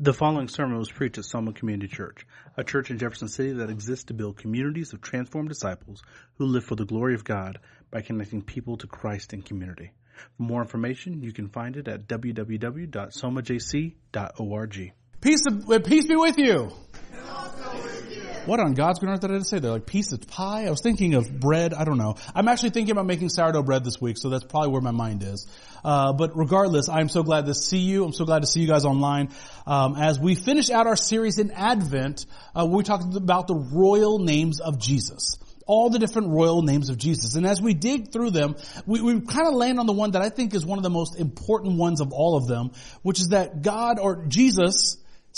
The following sermon was preached at Soma Community Church, a church in Jefferson City that exists to build communities of transformed disciples who live for the glory of God by connecting people to Christ in community. For more information, you can find it at www.somajc.org. Peace be with you. And also with you. What on God's green earth did I say there? Like piece of pie? I was thinking of bread. I don't know. I'm actually thinking about making sourdough bread this week, so that's probably where my mind is. But regardless, I'm so glad to see you. I'm so glad to see you guys online. As we finish out our series in Advent, we talked about the royal names of Jesus. All the different royal names of Jesus. And as we dig through them, we kind of land on the one that I think is one of the most important ones of all of them, which is that God or Jesus,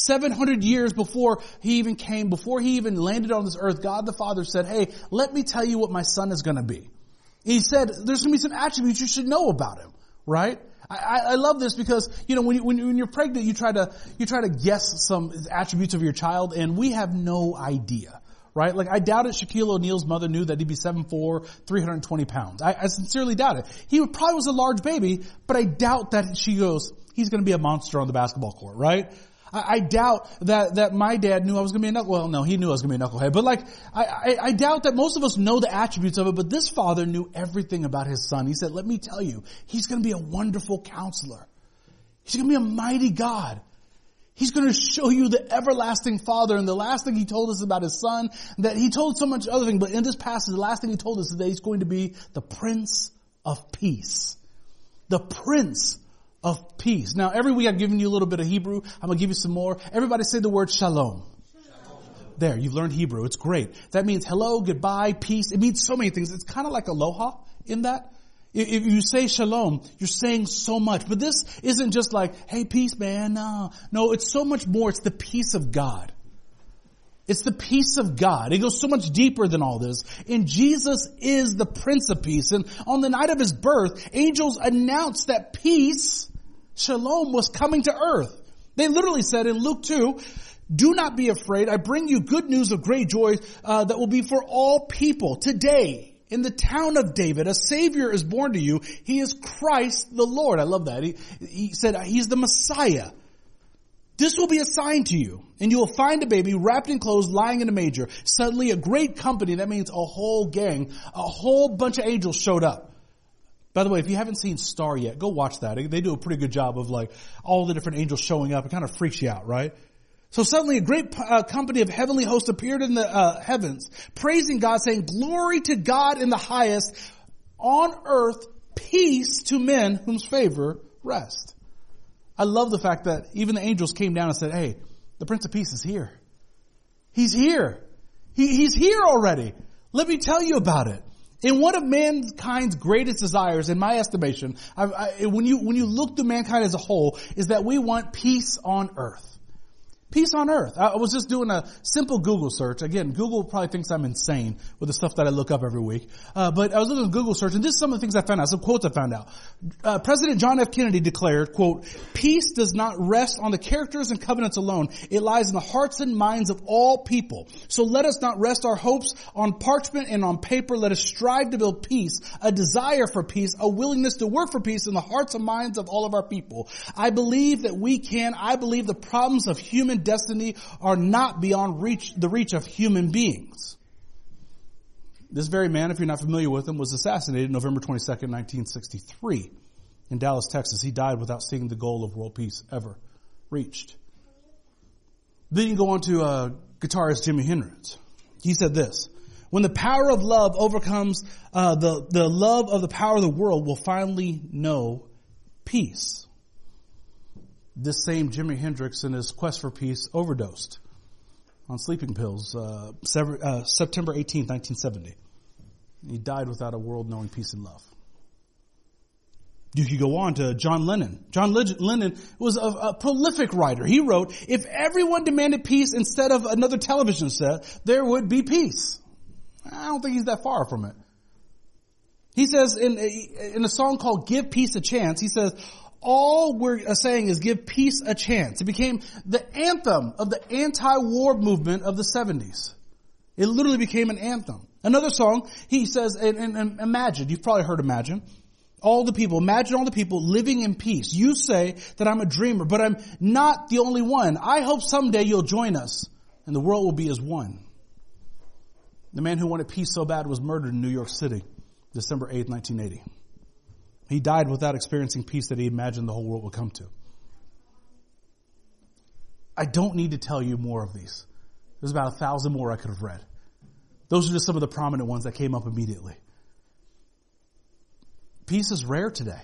700 years before he even came, before he even landed on this earth, God the Father said, hey, let me tell you what my son is going to be. He said, there's going to be some attributes you should know about him, right? I love this because, you know, when you're pregnant, you try to guess some attributes of your child, and we have no idea. Right? Like, I doubted Shaquille O'Neal's mother knew that he'd be 7'4", 320 pounds. I sincerely doubt it. He probably was a large baby, but I doubt that she goes, he's going to be a monster on the basketball court, right? I doubt that my dad knew I was going to be a knucklehead. Well, no, he knew I was going to be a knucklehead. But like, I doubt that most of us know the attributes of it, but this father knew everything about his son. He said, let me tell you, he's going to be a wonderful counselor. He's going to be a mighty God. He's going to show you the everlasting Father. And the last thing he told us about his son, that he told so much other thing, but in this passage, the last thing he told us is that he's going to be the Prince of Peace. The Prince of Peace. Now, every week I've given you a little bit of Hebrew. I'm going to give you some more. Everybody say the word shalom. There, you've learned Hebrew. It's great. That means hello, goodbye, peace. It means so many things. It's kind of like aloha in that. If you say shalom, you're saying so much. But this isn't just like, hey, peace, man. No, it's so much more. It's the peace of God. It's the peace of God. It goes so much deeper than all this. And Jesus is the Prince of Peace. And on the night of his birth, angels announced that peace, shalom, was coming to earth. They literally said in Luke 2, do not be afraid. I bring you good news of great joy that will be for all people today. In the town of David, a Savior is born to you. He is Christ the Lord. I love that. He said he's the Messiah. This will be a sign to you, and you will find a baby wrapped in clothes lying in a manger. Suddenly a great company, that means a whole gang, a whole bunch of angels showed up. By the way, if you haven't seen Star yet, go watch that. They do a pretty good job of like all the different angels showing up. It kind of freaks you out, right? So suddenly a great company of heavenly hosts appeared in the heavens, praising God, saying, glory to God in the highest, on earth, peace to men whose favor rest. I love the fact that even the angels came down and said, hey, the Prince of Peace is here. He's here. He's here already. Let me tell you about it. In one of mankind's greatest desires, in my estimation, when you look through mankind as a whole, is that we want peace on earth. Peace on earth. I was just doing a simple Google search. Again, Google probably thinks I'm insane with the stuff that I look up every week. But I was looking at Google search, and this is some of the things I found out, some quotes I found out. President John F. Kennedy declared, quote, peace does not rest on the characters and covenants alone. It lies in the hearts and minds of all people. So let us not rest our hopes on parchment and on paper. Let us strive to build peace, a desire for peace, a willingness to work for peace in the hearts and minds of all of our people. I believe that we can. I believe the problems of human destiny are not beyond the reach of human beings. This very man, if you're not familiar with him, was assassinated November 22nd, 1963 in Dallas, Texas. He died without seeing the goal of world peace ever reached. Then you go on to guitarist Jimi Hendrix. He said this, when the power of love overcomes the love of the power of the world, we'll finally know peace. This same Jimi Hendrix, in his quest for peace, overdosed on sleeping pills September 18, 1970. He died without a world knowing peace and love. You could go on to John Lennon. John Lennon was a prolific writer. He wrote, if everyone demanded peace instead of another television set, there would be peace. I don't think he's that far from it. He says in a song called Give Peace a Chance, he says, all we're saying is give peace a chance. It became the anthem of the anti-war movement of the 70s. It literally became an anthem. Another song, he says, and Imagine, you've probably heard Imagine. all the people, imagine all the people living in peace. You say that I'm a dreamer, but I'm not the only one. I hope someday you'll join us and the world will be as one. The man who wanted peace so bad was murdered in New York City, December 8th, 1980. He died without experiencing peace that he imagined the whole world would come to. I don't need to tell you more of these. There's about 1,000 more I could have read. Those are just some of the prominent ones that came up immediately. Peace is rare today.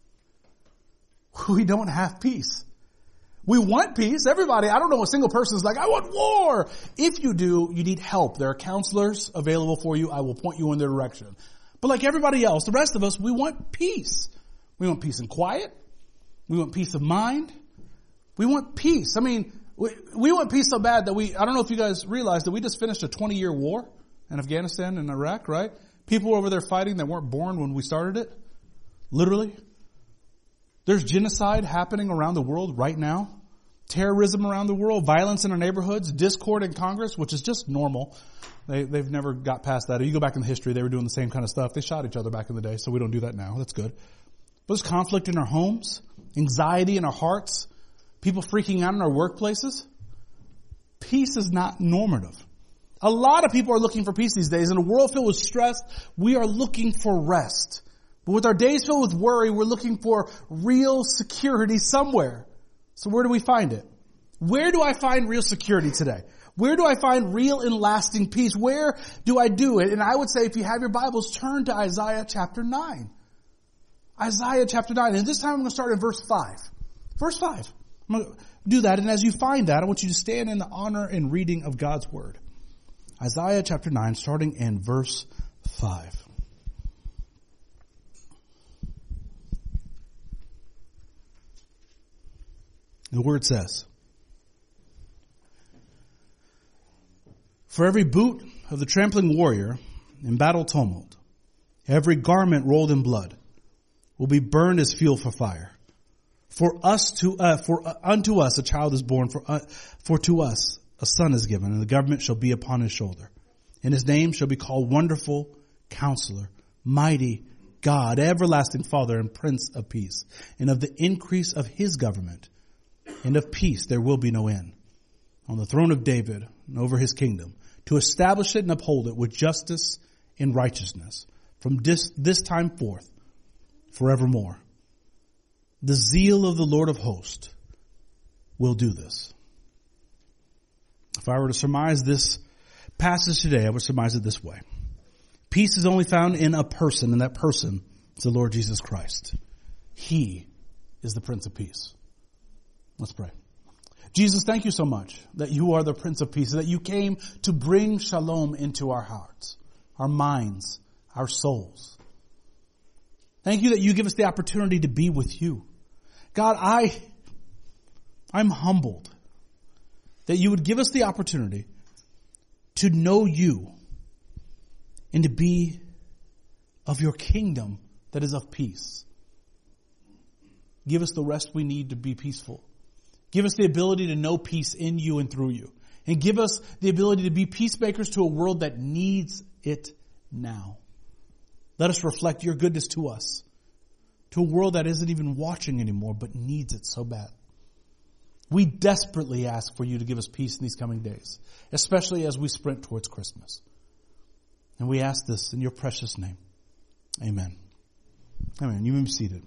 We don't have peace. We want peace. Everybody, I don't know a single person is like, I want war. If you do, you need help. There are counselors available for you. I will point you in their direction. But like everybody else, the rest of us, we want peace. We want peace and quiet. We want peace of mind. We want peace. I mean, we want peace so bad that I don't know if you guys realize that we just finished a 20-year war in Afghanistan and Iraq, right? People were over there fighting that weren't born when we started it. Literally. There's genocide happening around the world right now. Terrorism around the world, violence in our neighborhoods, discord in Congress, which is just normal. They've never got past that. Or you go back in the history, they were doing the same kind of stuff. They shot each other back in the day, so we don't do that now. That's good. But there's conflict in our homes, anxiety in our hearts, people freaking out in our workplaces. Peace is not normative. A lot of people are looking for peace these days. In a world filled with stress, we are looking for rest. But with our days filled with worry, we're looking for real security somewhere. So where do we find it? Where do I find real security today? Where do I find real and lasting peace? Where do I do it? And I would say if you have your Bibles, turn to Isaiah chapter 9. Isaiah chapter 9. And this time I'm going to start in verse 5. Verse 5. I'm going to do that. And as you find that, I want you to stand in the honor and reading of God's word. Isaiah chapter 9, starting in verse 5. The word says, for every boot of the trampling warrior in battle tumult, every garment rolled in blood will be burned as fuel for fire. For unto us a child is born, for to us a son is given, and the government shall be upon his shoulder. And his name shall be called Wonderful Counselor, Mighty God, Everlasting Father, and Prince of Peace. And of the increase of his government and of peace there will be no end, on the throne of David and over his kingdom, to establish it and uphold it with justice and righteousness from this time forth forevermore. The zeal of the Lord of hosts will do this. If I were to surmise this passage today, I would surmise it this way. Peace is only found in a person, and that person is the Lord Jesus Christ. He is the Prince of Peace. Let's pray. Jesus, thank you so much that you are the Prince of Peace, that you came to bring shalom into our hearts, our minds, our souls. Thank you that you give us the opportunity to be with you. God, I'm humbled that you would give us the opportunity to know you and to be of your kingdom that is of peace. Give us the rest we need to be peaceful. Give us the ability to know peace in you and through you. And give us the ability to be peacemakers to a world that needs it now. Let us reflect your goodness to us, to a world that isn't even watching anymore, but needs it so bad. We desperately ask for you to give us peace in these coming days, especially as we sprint towards Christmas. And we ask this in your precious name. Amen. Amen. You may be seated.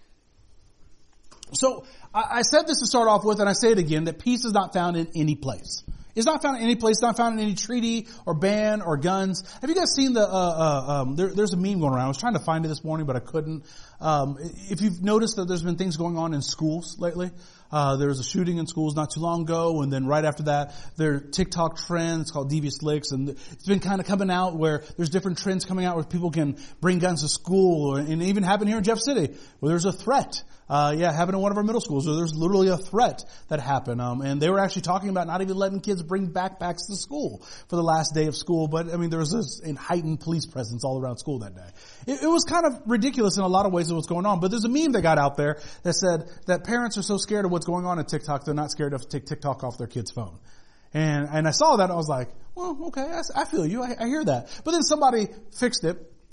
So I said this to start off with, and I say it again, that peace is not found in any place. It's not found in any place. It's not found in any treaty or ban or guns. Have you guys seen there's a meme going around. I was trying to find it this morning, but I couldn't. If you've noticed that there's been things going on in schools lately. There was a shooting in schools not too long ago, and then right after that, there are TikTok trends called Devious Licks, and it's been kind of coming out where there's different trends coming out where people can bring guns to school, and it even happened here in Jeff City, where there's a threat. Happened in one of our middle schools where there's literally a threat that happened. And they were actually talking about not even letting kids bring backpacks to school for the last day of school. But I mean, there was this heightened police presence all around school that day. It was kind of ridiculous in a lot of ways of what's going on. But there's a meme that got out there that said that parents are so scared of what's going on at TikTok, they're not scared to take TikTok off their kid's phone. And I saw that and I was like, well, okay, I feel you. I hear that. But then somebody fixed it.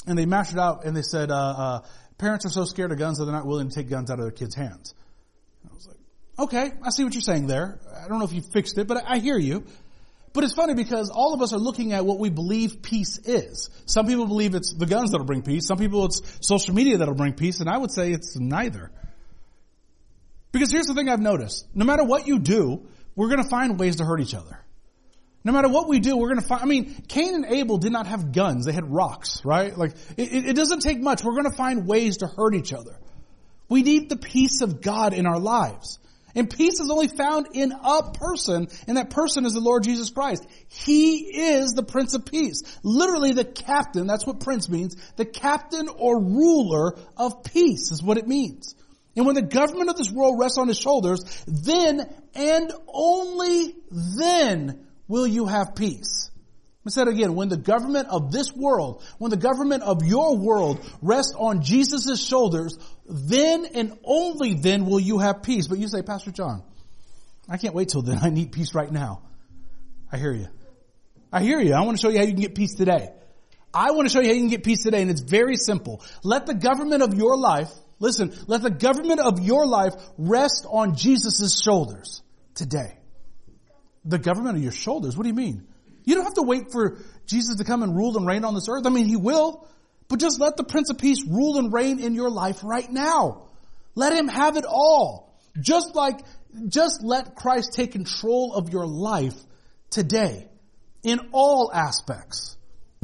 And they mashed it out and they said, parents are so scared of guns that they're not willing to take guns out of their kids' hands. I was like, okay, I see what you're saying there. I don't know if you fixed it, but I hear you. But it's funny because all of us are looking at what we believe peace is. Some people believe it's the guns that'll bring peace. Some people it's social media that'll bring peace. And I would say it's neither. Because here's the thing I've noticed. No matter what you do, we're going to find ways to hurt each other. No matter what we do, we're going to find, Cain and Abel did not have guns. They had rocks, right? Like, it doesn't take much. We're going to find ways to hurt each other. We need the peace of God in our lives. And peace is only found in a person, and that person is the Lord Jesus Christ. He is the Prince of Peace. Literally the captain, that's what prince means. The captain or ruler of peace is what it means. And when the government of this world rests on his shoulders, then and only then will you have peace. I said again, when the government of this world, when the government of your world rests on Jesus' shoulders, then and only then will you have peace. But you say, Pastor John, I can't wait till then. I need peace right now. I hear you. I hear you. I want to show you how you can get peace today. I want to show you how you can get peace today, and it's very simple. Let the government of your life, listen, let the government of your life rest on Jesus' shoulders today. The government of your shoulders? What do you mean? You don't have to wait for Jesus to come and rule and reign on this earth. I mean, he will. But just let the Prince of Peace rule and reign in your life right now. Let him have it all. Just let Christ take control of your life today. In all aspects.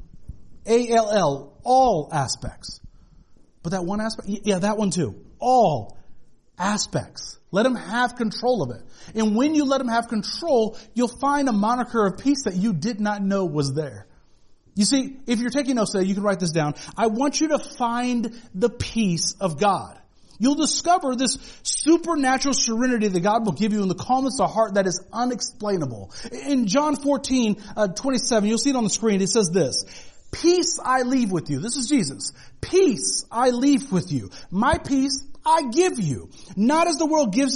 A-L-L, all aspects. But that one aspect? Yeah, that one too. All aspects. Let him have control of it. And when you let him have control, you'll find a moniker of peace that you did not know was there. You see, if you're taking notes today, you can write this down. I want you to find the peace of God. You'll discover this supernatural serenity that God will give you in the calmness of heart that is unexplainable. In John 14:27, you'll see it on the screen. It says this, peace I leave with you. This is Jesus. Peace I leave with you. My peace I give you. Not as the world gives,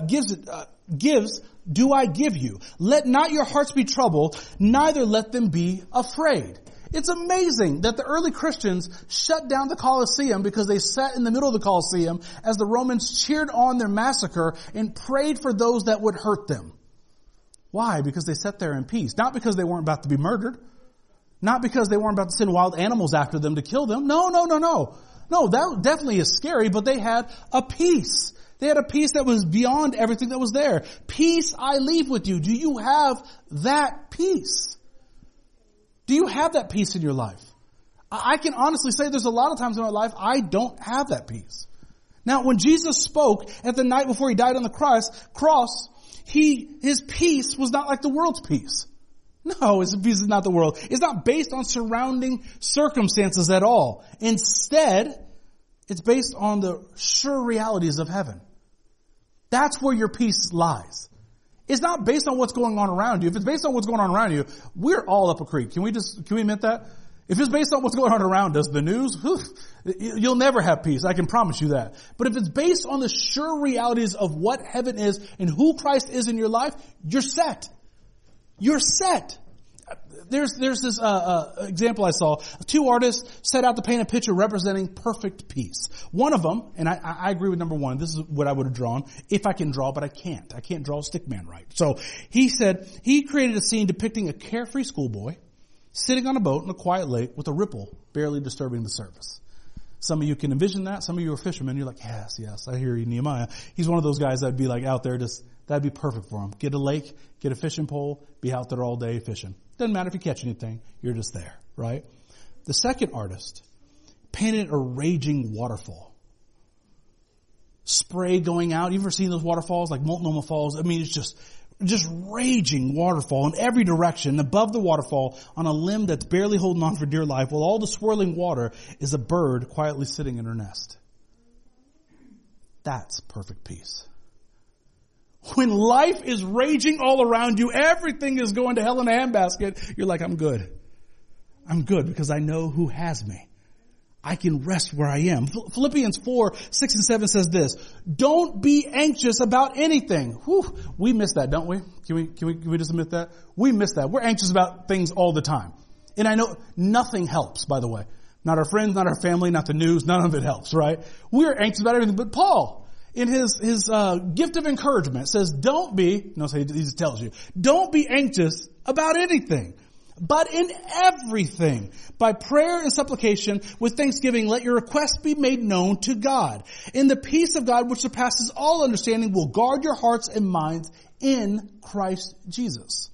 do I give you. Let not your hearts be troubled, neither let them be afraid. It's amazing that the early Christians shut down the Colosseum because they sat in the middle of the Colosseum as the Romans cheered on their massacre and prayed for those that would hurt them. Why? Because they sat there in peace. Not because they weren't about to be murdered. Not because they weren't about to send wild animals after them to kill them. No. No, that definitely is scary, but they had a peace. They had a peace that was beyond everything that was there. Peace I leave with you. Do you have that peace? Do you have that peace in your life? I can honestly say there's a lot of times in my life I don't have that peace. Now, when Jesus spoke at the night before he died on the cross, his peace was not like the world's peace. No, his peace is not the world. It's not based on surrounding circumstances at all. Instead, it's based on the sure realities of heaven. That's where your peace lies. It's not based on what's going on around you. If it's based on what's going on around you, we're all up a creek. Can we admit that? If it's based on what's going on around us, the news, you'll never have peace. I can promise you that. But if it's based on the sure realities of what heaven is and who Christ is in your life, you're set. You're set. There's this example I saw. Two artists set out to paint a picture representing perfect peace. One of them, and I agree with number one, this is what I would have drawn, if I can draw, but I can't. I can't draw a stick man right. So he said he created a scene depicting a carefree schoolboy sitting on a boat in a quiet lake with a ripple barely disturbing the surface. Some of you can envision that. Some of you are fishermen. You're like, yes, I hear you, Nehemiah. He's one of those guys that'd be like out there that'd be perfect for him. Get a lake, get a fishing pole, be out there all day fishing. Doesn't matter if you catch anything, you're just there, right? The second artist painted a raging waterfall. Spray going out. You ever seen those waterfalls like Multnomah Falls? I mean, it's just raging waterfall in every direction. Above the waterfall, on a limb that's barely holding on for dear life, while all the swirling water is a bird quietly sitting in her nest. That's perfect peace. When life is raging all around you, everything is going to hell in a handbasket, you're like, I'm good. I'm good because I know who has me. I can rest where I am. Philippians 4:6-7 says this, don't be anxious about anything. Whew, we miss that, don't we? Can we just admit that? We miss that. We're anxious about things all the time. And I know nothing helps, by the way. Not our friends, not our family, not the news. None of it helps, right? We are anxious about everything. But Paul, in his gift of encouragement, says, he just tells you, don't be anxious about anything. But in everything, by prayer and supplication, with thanksgiving, let your requests be made known to God. And the peace of God, which surpasses all understanding, will guard your hearts and minds in Christ Jesus.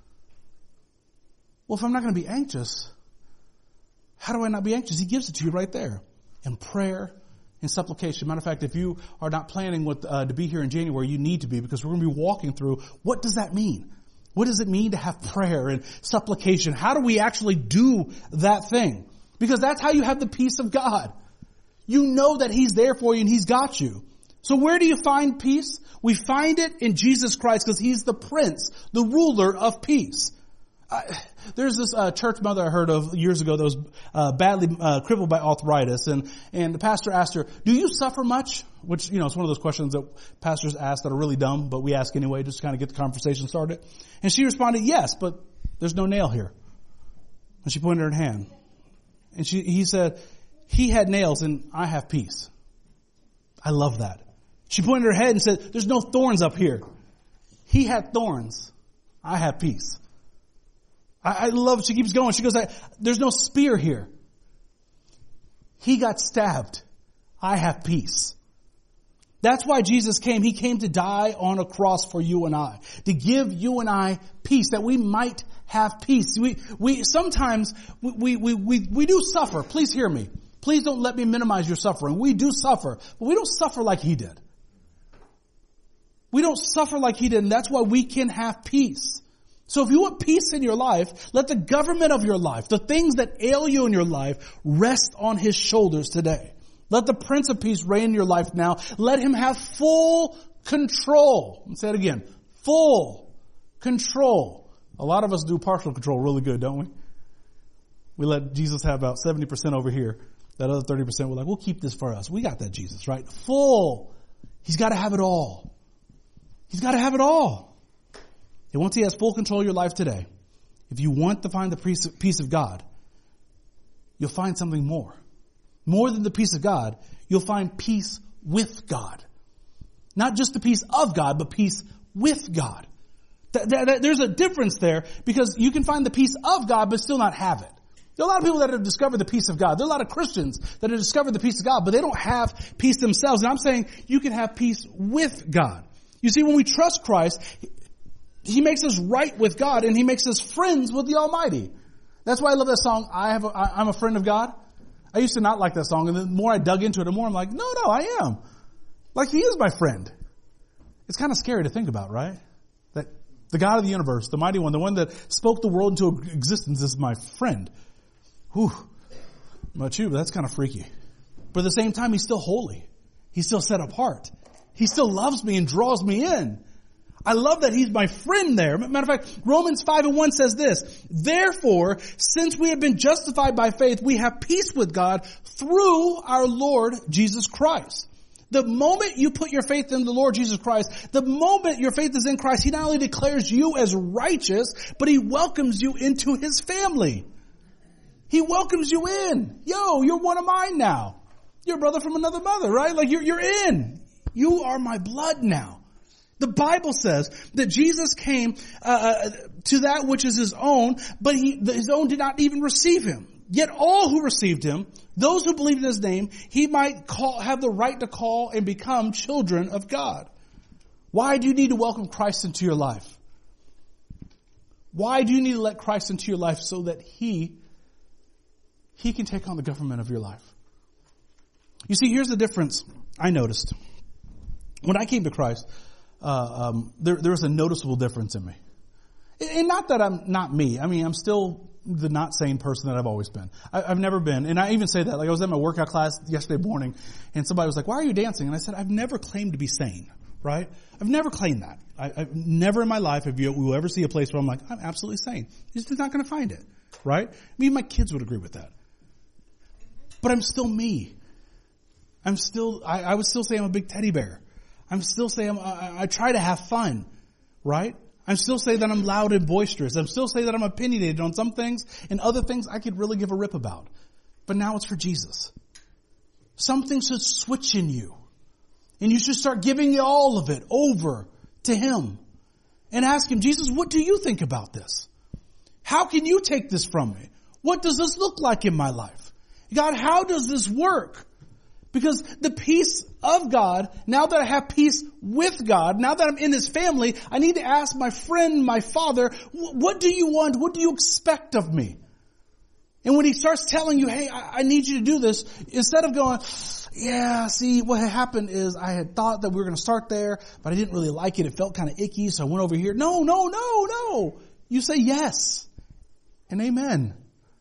Well, if I'm not going to be anxious, how do I not be anxious? He gives it to you right there. In prayer and supplication. Matter of fact, if you are not planning to be here in January, you need to be, because we're going to be walking through, what does that mean? What does it mean to have prayer and supplication? How do we actually do that thing? Because that's how you have the peace of God. You know that He's there for you and He's got you. So where do you find peace? We find it in Jesus Christ, because He's the Prince, the ruler of peace. There's this church mother I heard of years ago that was badly crippled by arthritis, and the pastor asked her, "Do you suffer much?" Which, it's one of those questions that pastors ask that are really dumb, but we ask anyway, just to kind of get the conversation started. And she responded, "Yes, but there's no nail here." And she pointed her hand, and he said, "He had nails, and I have peace." I love that. She pointed her head and said, "There's no thorns up here. He had thorns. I have peace." I love, she keeps going. She goes, "There's no spear here. He got stabbed. I have peace." That's why Jesus came. He came to die on a cross for you and I, to give you and I peace, that we might have peace. We sometimes do suffer. Please hear me. Please don't let me minimize your suffering. We do suffer, but we don't suffer like He did. We don't suffer like He did, and that's why we can have peace. So if you want peace in your life, let the government of your life, the things that ail you in your life, rest on His shoulders today. Let the Prince of Peace reign in your life now. Let Him have full control. I'll say it again. Full control. A lot of us do partial control really good, don't we? We let Jesus have about 70% over here. That other 30% we're like, we'll keep this for us. We got that Jesus, right? Full. He's got to have it all. He's got to have it all. And once He has full control of your life today, if you want to find the peace of God, you'll find something more. More than the peace of God, you'll find peace with God. Not just the peace of God, but peace with God. There's a difference there, because you can find the peace of God but still not have it. There are a lot of people that have discovered the peace of God. There are a lot of Christians that have discovered the peace of God, but they don't have peace themselves. And I'm saying you can have peace with God. You see, when we trust Christ, He makes us right with God, and He makes us friends with the Almighty. That's why I love that song, I'm a friend of God. I used to not like that song, and the more I dug into it, the more I'm like, no, I am. Like, He is my friend. It's kind of scary to think about, right? That the God of the universe, the mighty one, the one that spoke the world into existence, is my friend. Whew. About you, that's kind of freaky. But at the same time, He's still holy. He's still set apart. He still loves me and draws me in. I love that He's my friend there. Matter of fact, Romans 5:1 says this: "Therefore, since we have been justified by faith, we have peace with God through our Lord Jesus Christ." The moment you put your faith in the Lord Jesus Christ, the moment your faith is in Christ, He not only declares you as righteous, but He welcomes you into His family. He welcomes you in. Yo, you're one of mine now. You're a brother from another mother, right? Like you're in. You are my blood now. The Bible says that Jesus came to that which is His own, but His own did not even receive Him. Yet all who received Him, those who believed in His name, He might have the right to call and become children of God. Why do you need to welcome Christ into your life? Why do you need to let Christ into your life? So that He can take on the government of your life. You see, here's the difference I noticed. When I came to Christ, there was a noticeable difference in me. And not that I'm not me. I mean, I'm still the not sane person that I've always been. I've never been. And I even say that. Like, I was at my workout class yesterday morning, and somebody was like, "Why are you dancing?" And I said, "I've never claimed to be sane." Right? I've never claimed that. I've never in my life have you ever see a place where I'm like, I'm absolutely sane. You're just not going to find it. Right? Me and my kids would agree with that. But I'm still me. I would still say I'm a big teddy bear. I'm still saying I try to have fun, right? I'm still saying that I'm loud and boisterous. I'm still saying that I'm opinionated on some things, and other things I could really give a rip about. but now it's for Jesus. Something should switch in you. And you should start giving all of it over to Him. And ask Him, Jesus, what do you think about this? How can you take this from me? What does this look like in my life? God, how does this work? Because the peace of God, now that I have peace with God, now that I'm in His family, I need to ask my friend, my father, what do you want? What do you expect of me? And when He starts telling you, hey, I need you to do this, instead of going, yeah, see, what had happened is I had thought that we were going to start there, but I didn't really like it. It felt kind of icky, so I went over here. No. You say yes and amen.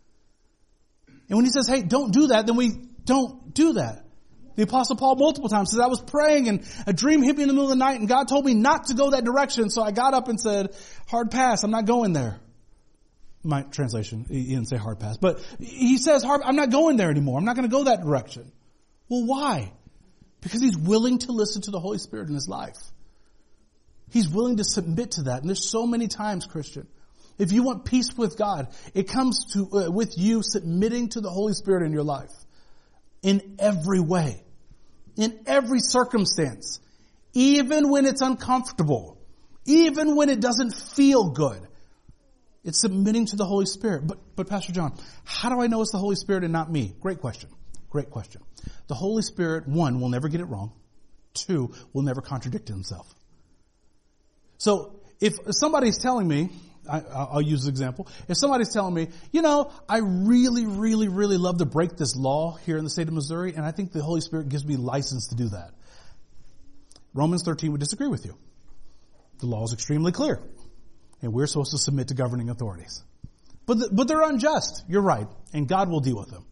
And when He says, hey, don't do that, then we don't do that. The Apostle Paul multiple times says, I was praying and a dream hit me in the middle of the night and God told me not to go that direction. So I got up and said, hard pass, I'm not going there. My translation, he didn't say hard pass, but he says, I'm not going there anymore. I'm not going to go that direction. Well, why? Because he's willing to listen to the Holy Spirit in his life. He's willing to submit to that. And there's so many times, Christian, if you want peace with God, it comes to with you submitting to the Holy Spirit in your life. In every way. In every circumstance. Even when it's uncomfortable. Even when it doesn't feel good. It's submitting to the Holy Spirit. But Pastor John, how do I know it's the Holy Spirit and not me? Great question. The Holy Spirit, 1, will never get it wrong. 2, will never contradict Himself. So if somebody's telling me, I'll use this example. If somebody's telling me, I really, really, really love to break this law here in the state of Missouri, and I think the Holy Spirit gives me license to do that. Romans 13 would disagree with you. The law is extremely clear. And we're supposed to submit to governing authorities. But they're unjust. You're right. And God will deal with them.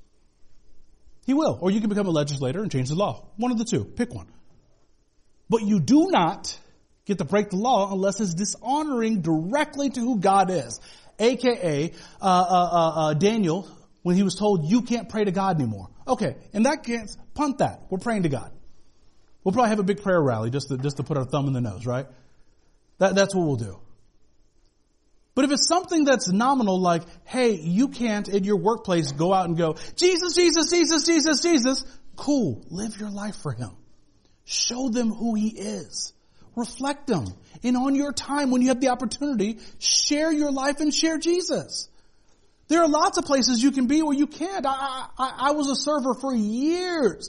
He will. Or you can become a legislator and change the law. One of the two. Pick one. But you do not get to break the law unless it's dishonoring directly to who God is. AKA, Daniel, when he was told, you can't pray to God anymore. Okay. In that case, punt that. We're praying to God. We'll probably have a big prayer rally just to put our thumb in the nose, right? That's what we'll do. But if it's something that's nominal, like, hey, you can't in your workplace go out and go, Jesus, Jesus, Jesus, Jesus, Jesus. Cool. Live your life for Him. Show them who He is. Reflect Him. And on your time, when you have the opportunity, share your life and share Jesus. There are lots of places you can be where you can't. I was a server for years.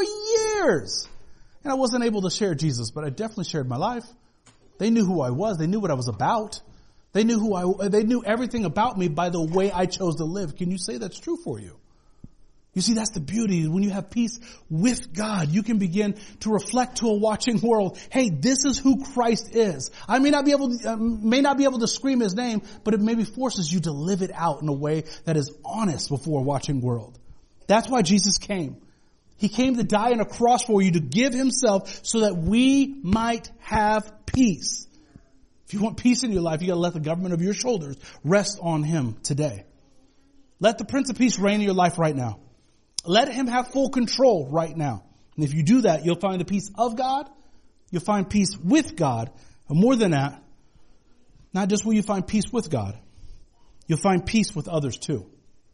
And I wasn't able to share Jesus, but I definitely shared my life. They knew who I was. They knew what I was about. They knew everything about me by the way I chose to live. Can you say that's true for you? You see, that's the beauty. When you have peace with God, you can begin to reflect to a watching world, hey, this is who Christ is. I may not be able to scream His name, but it maybe forces you to live it out in a way that is honest before a watching world. That's why Jesus came. He came to die on a cross for you, to give Himself so that we might have peace. If you want peace in your life, you got to let the government of your shoulders rest on Him today. Let the Prince of Peace reign in your life right now. Let Him have full control right now. And if you do that, you'll find the peace of God. You'll find peace with God. And more than that, not just will you find peace with God, you'll find peace with others too.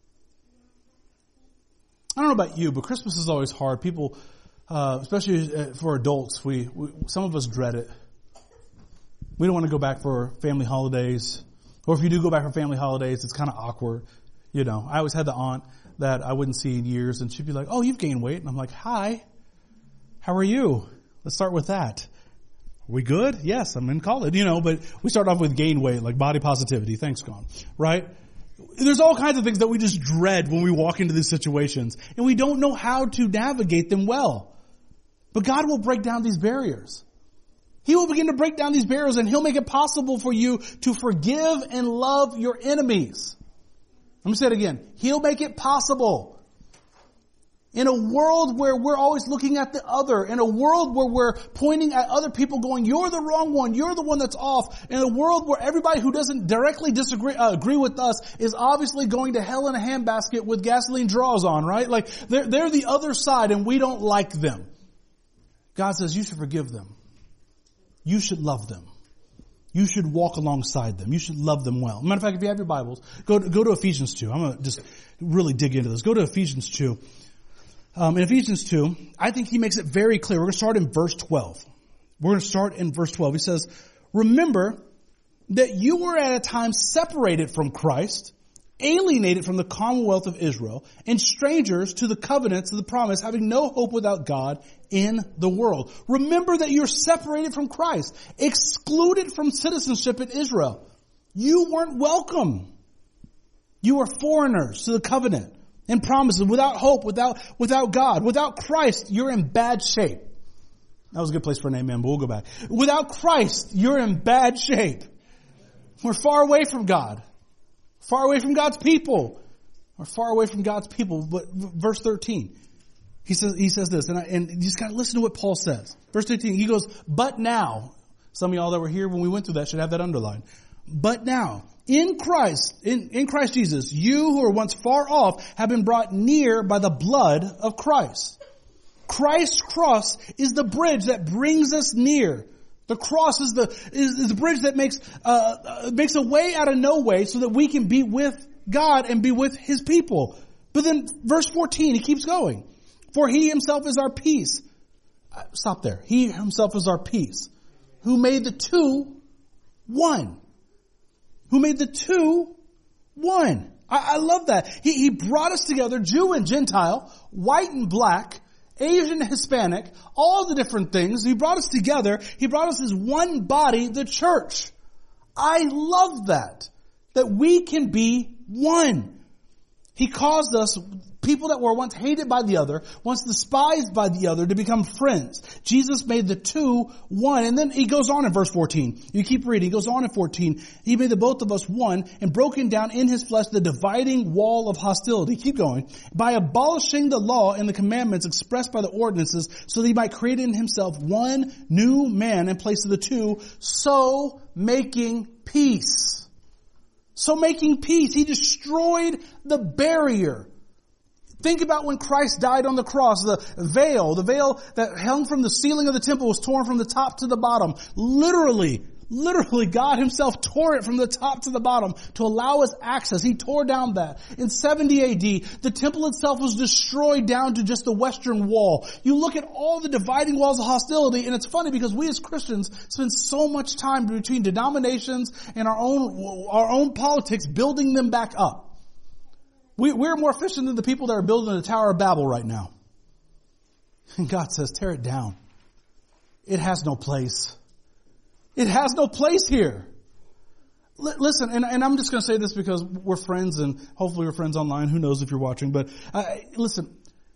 I don't know about you, but Christmas is always hard. People, especially for adults, some of us dread it. We don't want to go back for family holidays. Or if you do go back for family holidays, it's kind of awkward. I always had the aunt that I wouldn't see in years, and she'd be like, oh, you've gained weight. And I'm like, hi, how are you? Let's start with that. Are we good? Yes, I'm in college, but we start off with gain weight, like body positivity. Thanks, God. Right? There's all kinds of things that we just dread when we walk into these situations, and we don't know how to navigate them well. But God will break down these barriers. He will begin to break down these barriers, and He'll make it possible for you to forgive and love your enemies. Let me say it again. He'll make it possible. In a world where we're always looking at the other, in a world where we're pointing at other people going, you're the wrong one, you're the one that's off, in a world where everybody who doesn't directly agree with us is obviously going to hell in a handbasket with gasoline draws on, right? Like, they're the other side and we don't like them. God says you should forgive them. You should love them. You should walk alongside them. You should love them well. Matter of fact, if you have your Bibles, go to Ephesians 2. I'm going to just really dig into this. Go to Ephesians 2. In Ephesians 2, I think he makes it very clear. We're going to start in verse 12. We're going to start in verse 12. He says, remember that you were at a time separated from Christ, alienated from the commonwealth of Israel, and strangers to the covenants of the promise, having no hope without God in the world. Remember that you're separated from Christ, excluded from citizenship in Israel. You weren't welcome. You were foreigners to the covenant and promises, without hope, without God, without Christ. You're in bad shape. That was a good place for an amen, but we'll go back. Without Christ, you're in bad shape. We're far away from God. Far away from God's people. We're far away from God's people. But verse 13, he says this, and you just gotta listen to what Paul says. Verse 13, he goes, but now, some of y'all that were here when we went through that should have that underlined. But now, in Christ Jesus, you who were once far off have been brought near by the blood of Christ. Christ's cross is the bridge that brings us near. The cross is the bridge that makes a way out of no way so that we can be with God and be with his people. But then verse 14, he keeps going. For he himself is our peace. Stop there. He himself is our peace. Who made the two one. Who made the two one. I love that. He brought us together, Jew and Gentile, white and black, Asian, Hispanic, all the different things. He brought us together. He brought us as one body, the church. I love that we can be one. He caused us, people that were once hated by the other, once despised by the other, to become friends. Jesus made the two one. And then he goes on in verse 14. You keep reading. He goes on in 14. He made the both of us one and broken down in his flesh the dividing wall of hostility. Keep going. By abolishing the law and the commandments expressed by the ordinances, so that he might create in himself one new man in place of the two, so making peace. So making peace. He destroyed the barrier. Think about when Christ died on the cross. The veil that hung from the ceiling of the temple was torn from the top to the bottom. Literally, God himself tore it from the top to the bottom to allow us access. He tore down that. In 70 AD, the temple itself was destroyed down to just the western wall. You look at all the dividing walls of hostility, and it's funny because we as Christians spend so much time between denominations and our own politics building them back up. We're more efficient than the people that are building the Tower of Babel right now. And God says, tear it down. It has no place. It has no place here. Listen, and I'm just going to say this because we're friends and hopefully we're friends online. Who knows if you're watching, but listen,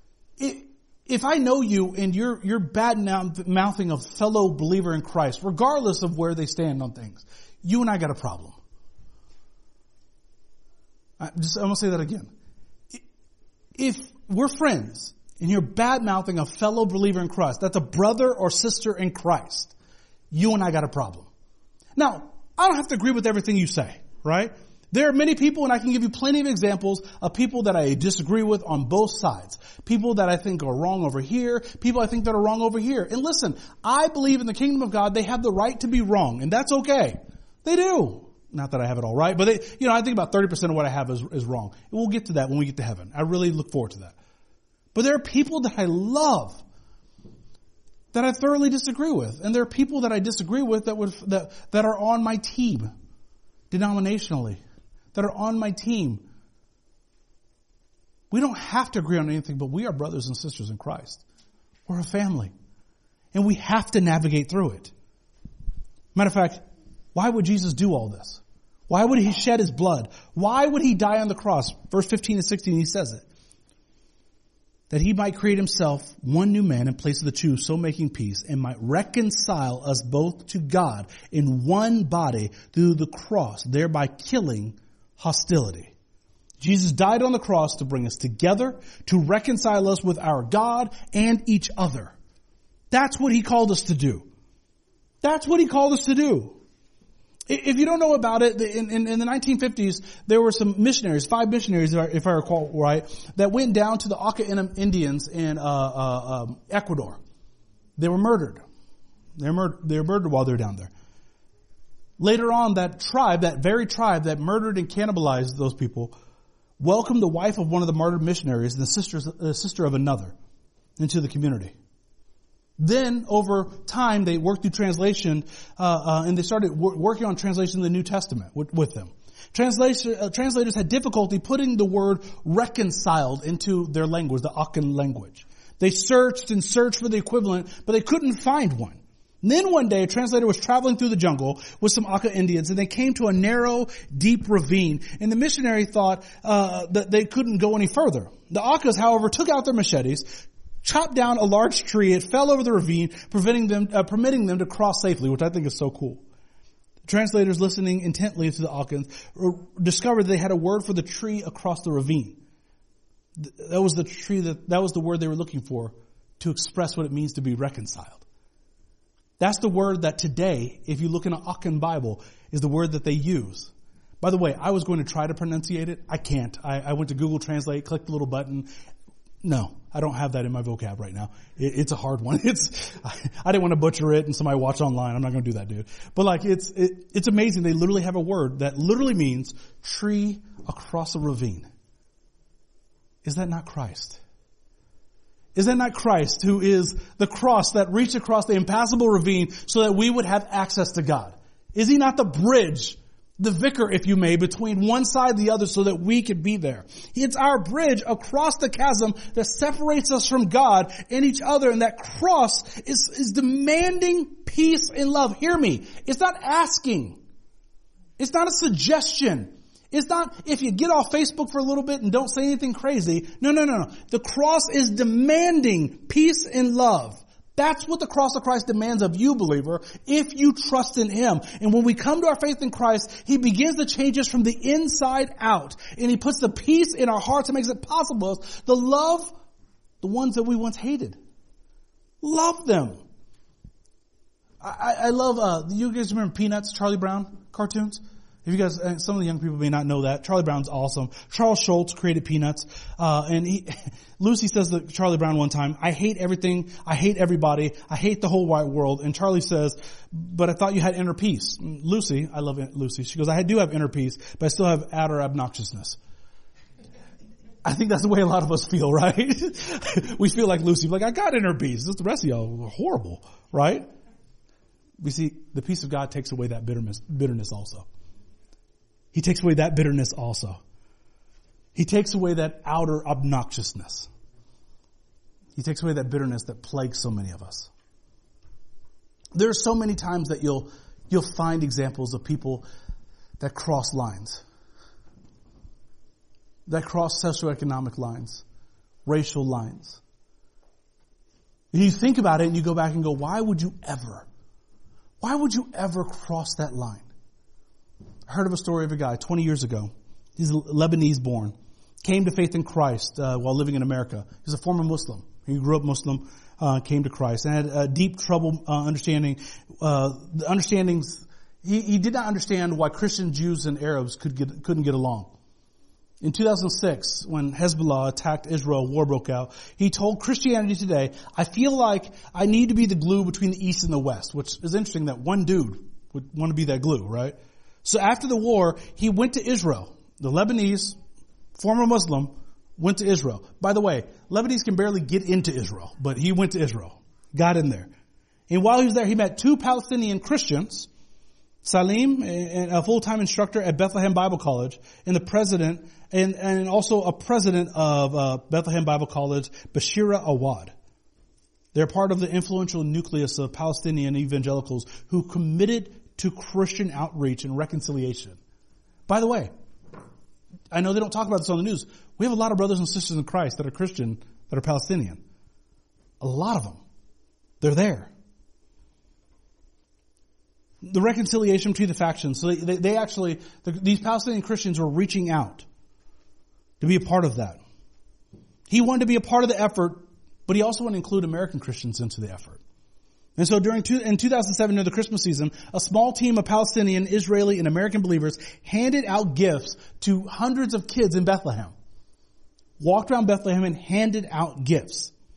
if I know you and you're bad mouthing a fellow believer in Christ, regardless of where they stand on things, you and I got a problem. I'm going to say that again. If we're friends and you're bad mouthing a fellow believer in Christ, that's a brother or sister in Christ, you and I got a problem. Now, I don't have to agree with everything you say, right? There are many people, and I can give you plenty of examples of people that I disagree with on both sides. People that I think are wrong over here, people I think that are wrong over here. And listen, I believe in the kingdom of God, they have the right to be wrong, and that's okay. They do. Not that I have it all right, but I think about 30% of what I have is wrong. And we'll get to that when we get to heaven. I really look forward to that. But there are people that I love that I thoroughly disagree with. And there are people that I disagree with that are on my team, denominationally, that are on my team. We don't have to agree on anything, but we are brothers and sisters in Christ. We're a family. And we have to navigate through it. Matter of fact, why would Jesus do all this? Why would he shed his blood? Why would he die on the cross? Verse 15 and 16, he says it. That he might create himself one new man in place of the two, so making peace, and might reconcile us both to God in one body through the cross, thereby killing hostility. Jesus died on the cross to bring us together, to reconcile us with our God and each other. That's what he called us to do. That's what he called us to do. If you don't know about it, in the 1950s, there were some missionaries, 5 missionaries, if I recall right, that went down to the Auca Indians in Ecuador. They were murdered. They were murdered while they were down there. Later on, that very tribe that murdered and cannibalized those people, welcomed the wife of one of the martyred missionaries and the sister of another into the community. Then, over time, they worked through translation, and they started working on translation of the New Testament with them. Translators had difficulty putting the word reconciled into their language, the Akan language. They searched and searched for the equivalent, but they couldn't find one. And then one day, a translator was traveling through the jungle with some Aka Indians, and they came to a narrow, deep ravine. And the missionary thought that they couldn't go any further. The Akas, however, took out their machetes, chopped down a large tree. It fell over the ravine, permitting them to cross safely, which I think is so cool. The translators, listening intently to the Akans, discovered they had a word for the tree across the ravine. That was the word they were looking for to express what it means to be reconciled. That's the word that today, if you look in an Akan Bible, is the word that they use. By the way, I was going to try to pronunciate it. I can't. I went to Google Translate, clicked the little button. No, I don't have that in my vocab right now. It's a hard one. I didn't want to butcher it and somebody watch online. I'm not going to do that, dude. But it's amazing. They literally have a word that literally means tree across a ravine. Is that not Christ? Is that not Christ, who is the cross that reached across the impassable ravine so that we would have access to God? Is he not the bridge, the vicar, if you may, between one side and the other so that we could be there? It's our bridge across the chasm that separates us from God and each other. And that cross is demanding peace and love. Hear me. It's not asking. It's not a suggestion. It's not if you get off Facebook for a little bit and don't say anything crazy. No. The cross is demanding peace and love. That's what the cross of Christ demands of you, believer, if you trust in him. And when we come to our faith in Christ, he begins to change us from the inside out. And he puts the peace in our hearts and makes it possible to love the ones that we once hated. Love them. I love, you guys remember Peanuts, Charlie Brown cartoons? If you guys, some of the young people may not know that. Charlie Brown's awesome. Charles Schultz created Peanuts. Lucy says to Charlie Brown one time, I hate everything. I hate everybody. I hate the whole wide world. And Charlie says, but I thought you had inner peace. Lucy, I love Lucy. She goes, I do have inner peace, but I still have outer obnoxiousness. I think that's the way a lot of us feel, right? We feel like Lucy, like, I got inner peace. The rest of y'all are horrible, right? We see the peace of God takes away that bitterness also. He takes away that bitterness also. He takes away that outer obnoxiousness. He takes away that bitterness that plagues so many of us. There are so many times that you'll find examples of people that cross lines. That cross socioeconomic lines, racial lines. And you think about it and you go back and go, why would you ever cross that line? I heard of a story of a guy 20 years ago. He's Lebanese born. Came to faith in Christ while living in America. He's a former Muslim. He grew up Muslim, came to Christ, and had deep trouble understanding the understandings. He did not understand why Christian Jews and Arabs couldn't get along. In 2006, when Hezbollah attacked Israel, war broke out. He told Christianity Today, I feel like I need to be the glue between the East and the West, which is interesting that one dude would want to be that glue, right? So after the war, he went to Israel. The Lebanese, former Muslim, went to Israel. By the way, Lebanese can barely get into Israel, but he went to Israel, got in there. And while he was there, he met two Palestinian Christians, Salim, a full-time instructor at Bethlehem Bible College, and the president, and also a president of Bethlehem Bible College, Bashira Awad. They're part of the influential nucleus of Palestinian evangelicals who committed to Christian outreach and reconciliation. By the way, I know they don't talk about this on the news. We have a lot of brothers and sisters in Christ that are Christian, that are Palestinian. A lot of them. They're there. The reconciliation between the factions. So they actually, these Palestinian Christians were reaching out to be a part of that. He wanted to be a part of the effort, but he also wanted to include American Christians into the effort. And so in 2007, near the Christmas season, a small team of Palestinian, Israeli, and American believers handed out gifts to hundreds of kids in Bethlehem. Walked around Bethlehem and handed out gifts.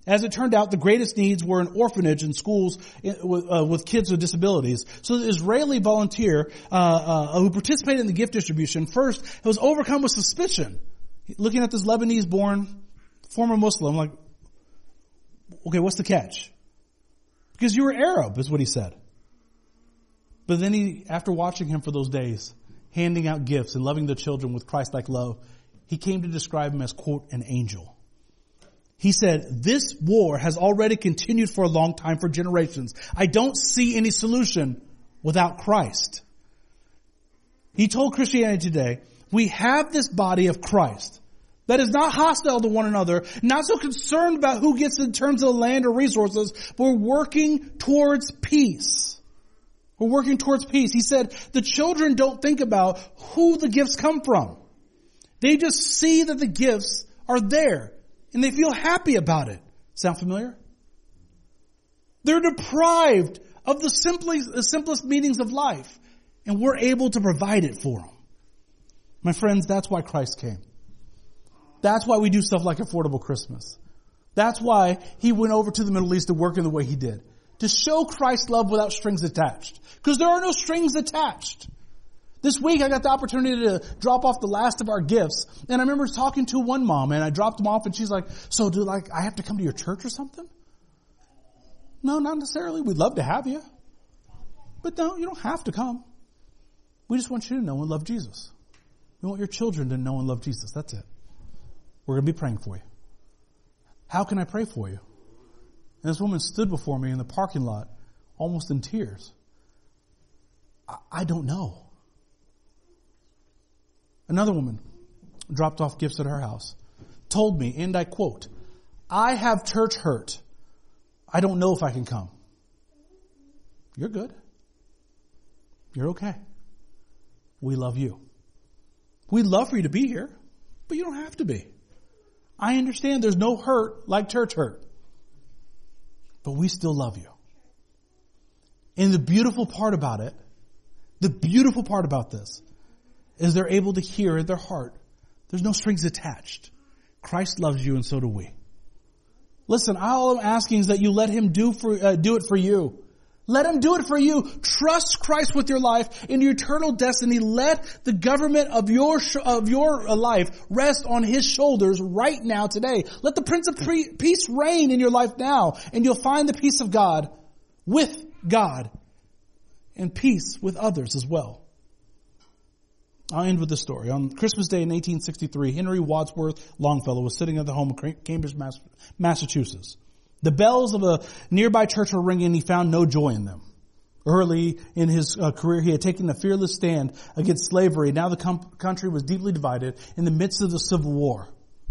As it turned out, the greatest needs were in orphanage and schools with kids with disabilities. So the Israeli volunteer who participated in the gift distribution first was overcome with suspicion. Looking at this Lebanese-born former Muslim, like, okay, what's the catch? Because you were Arab, is what he said. But then after watching him for those days, handing out gifts and loving the children with Christ-like love, he came to describe him as, quote, an angel. He said, this war has already continued for a long time, for generations. I don't see any solution without Christ. He told Christianity Today, we have this body of Christ that is not hostile to one another, not so concerned about who gets in terms of land or resources, but we're working towards peace. We're working towards peace. He said, the children don't think about who the gifts come from. They just see that the gifts are there. And they feel happy about it. Sound familiar? They're deprived of the simplest meanings of life. And we're able to provide it for them. My friends, that's why Christ came. That's why we do stuff like Affordable Christmas. That's why he went over to the Middle East to work in the way he did. To show Christ's love without strings attached. Because there are no strings attached. This week I got the opportunity to drop off the last of our gifts. And I remember talking to one mom and I dropped them off and she's like, so I have to come to your church or something? No, not necessarily. We'd love to have you. But no, you don't have to come. We just want you to know and love Jesus. We want your children to know and love Jesus. That's it. We're going to be praying for you. How can I pray for you? And this woman stood before me in the parking lot, almost in tears. I don't know. Another woman dropped off gifts at her house, told me, and I quote, I have church hurt. I don't know if I can come. You're good. You're okay. We love you. We'd love for you to be here, but you don't have to be. I understand there's no hurt like church hurt, but we still love you. And the beautiful part about it, the beautiful part about this, is they're able to hear in their heart, there's no strings attached. Christ loves you and so do we. Listen, all I'm asking is that you let him do it for you. Let him do it for you. Trust Christ with your life in your eternal destiny. Let the government of your life rest on his shoulders right now today. Let the Prince of Peace reign in your life now, and you'll find the peace of God with God and peace with others as well. I'll end with this story. On Christmas Day in 1863, Henry Wadsworth Longfellow was sitting at the home of Cambridge, Massachusetts. The bells of a nearby church were ringing and he found no joy in them. Early in his career, he had taken a fearless stand against slavery. Now the country was deeply divided in the midst of the Civil War.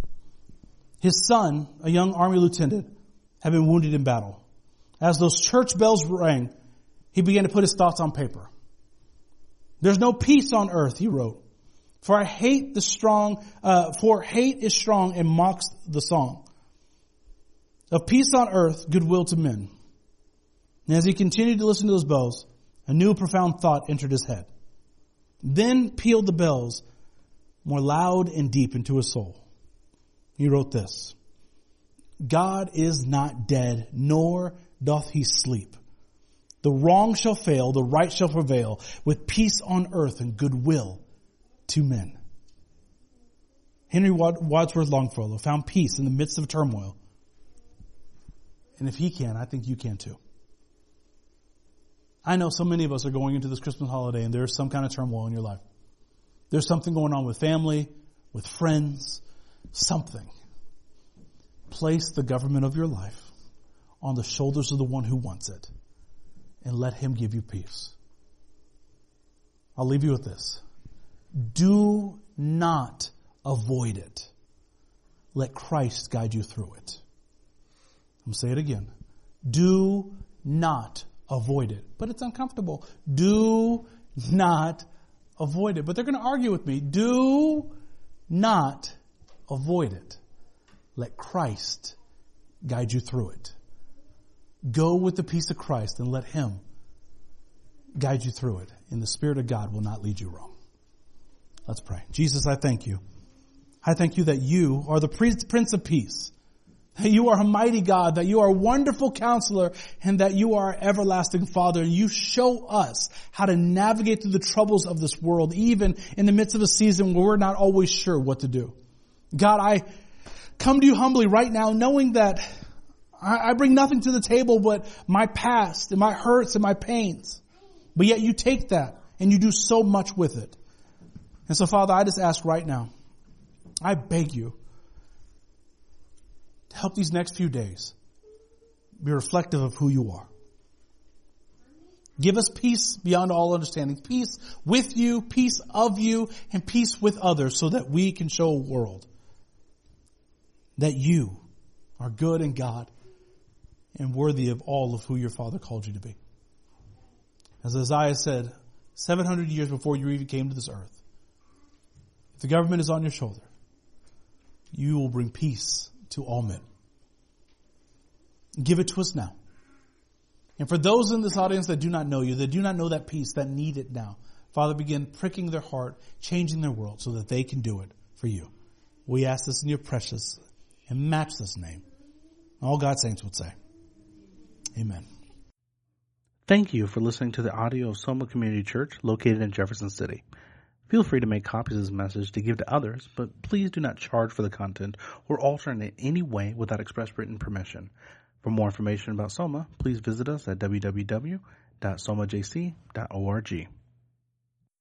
His son, a young army lieutenant, had been wounded in battle. As those church bells rang, he began to put his thoughts on paper. There's no peace on earth, he wrote, for hate is strong and mocks the song of peace on earth, goodwill to men. And as he continued to listen to those bells, a new profound thought entered his head. Then pealed the bells more loud and deep into his soul. He wrote this: God is not dead, nor doth he sleep. The wrong shall fail, the right shall prevail, with peace on earth and goodwill to men. Henry Wadsworth Longfellow found peace in the midst of turmoil. And if he can, I think you can too. I know so many of us are going into this Christmas holiday and there's some kind of turmoil in your life. There's something going on with family, with friends, something. Place the government of your life on the shoulders of the one who wants it. And let him give you peace. I'll leave you with this. Do not avoid it. Let Christ guide you through it. I'm going to say it again. Do not avoid it. But it's uncomfortable. Do not avoid it. But they're going to argue with me. Do not avoid it. Let Christ guide you through it. Go with the peace of Christ and let him guide you through it. And the Spirit of God will not lead you wrong. Let's pray. Jesus, I thank you. I thank you that you are the Prince of Peace. that you are a mighty God, that you are a wonderful counselor, and that you are our everlasting Father. And you show us how to navigate through the troubles of this world, even in the midst of a season where we're not always sure what to do. God, I come to you humbly right now, knowing that I bring nothing to the table but my past and my hurts and my pains. But yet you take that and you do so much with it. And so, Father, I just ask right now, I beg you, to help these next few days be reflective of who you are. Give us peace beyond all understanding. Peace with you, peace of you, and peace with others so that we can show a world that you are good and God and worthy of all of who your Father called you to be. As Isaiah said, 700 years before you even came to this earth, if the government is on your shoulder, you will bring peace to all men. Give it to us now. And for those in this audience that do not know you, that do not know that peace, that need it now, Father, begin pricking their heart, changing their world so that they can do it for you. We ask this in your precious and matchless name. All God's saints would say, amen. Thank you for listening to the audio of Soma Community Church located in Jefferson City. Feel free to make copies of this message to give to others, but please do not charge for the content or alter it in any way without express written permission. For more information about Soma, please visit us at www.somajc.org.